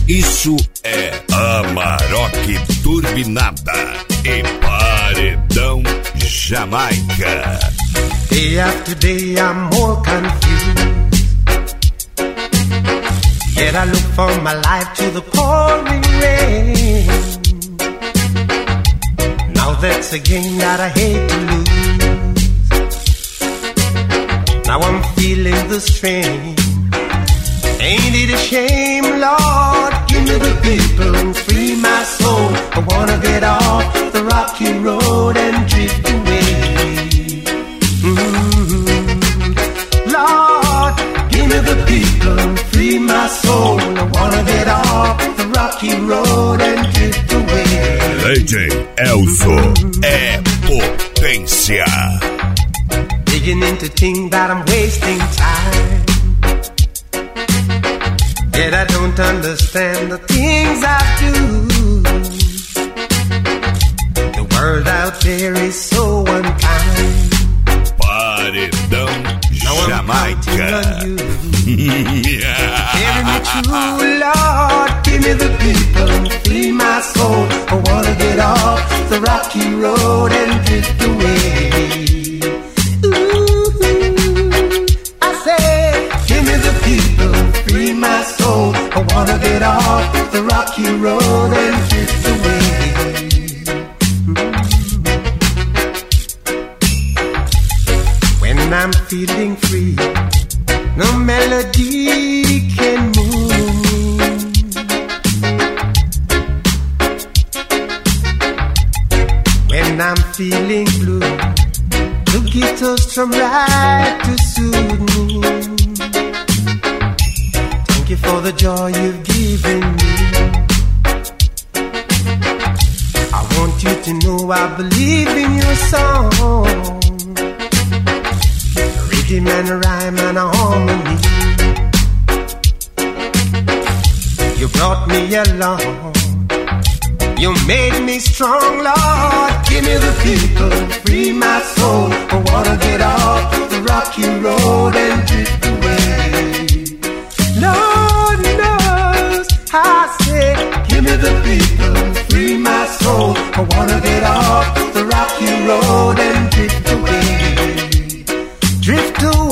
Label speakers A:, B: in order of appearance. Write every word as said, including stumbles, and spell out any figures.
A: Isso é Amarok Turbinada e Paredão Jamaica.
B: Day after day I'm more confused, yet I look for my life to the pouring rain. Now that's a game that I hate to lose. Now I'm feeling the strain. Ain't it a shame, Lord? Give me the people and free my soul. I wanna get off the rocky road and drift away. Mm-hmm. Lord, give me the people and free my soul. I wanna get off the rocky road and drift away.
A: D J Elzo é potência.
B: Beginning to think that I'm wasting time, yet I don't understand the things I do. The world out there is so unkind.
A: Paredão Jamaica.
B: Carry me true, Lord. Give me the people and free my soul. I wanna get off the rocky road and drift away. Ooh, I say, give me the people and free my soul. I wanna get off the rocky road and drift away. When I'm feeling free, no melody can move me. When I'm feeling blue, the guitar strum right to soothe me. Thank you for the joy you've given me. I want you to know I believe in your song. Rhythm and a rhyme and a harmony. You brought me along. You made me strong, Lord. Give me the people, free my soul. I wanna get off the rocky road and drift away. Lord knows I say, give me the people, free my soul. I wanna get off the rocky road and drift away. Drift away.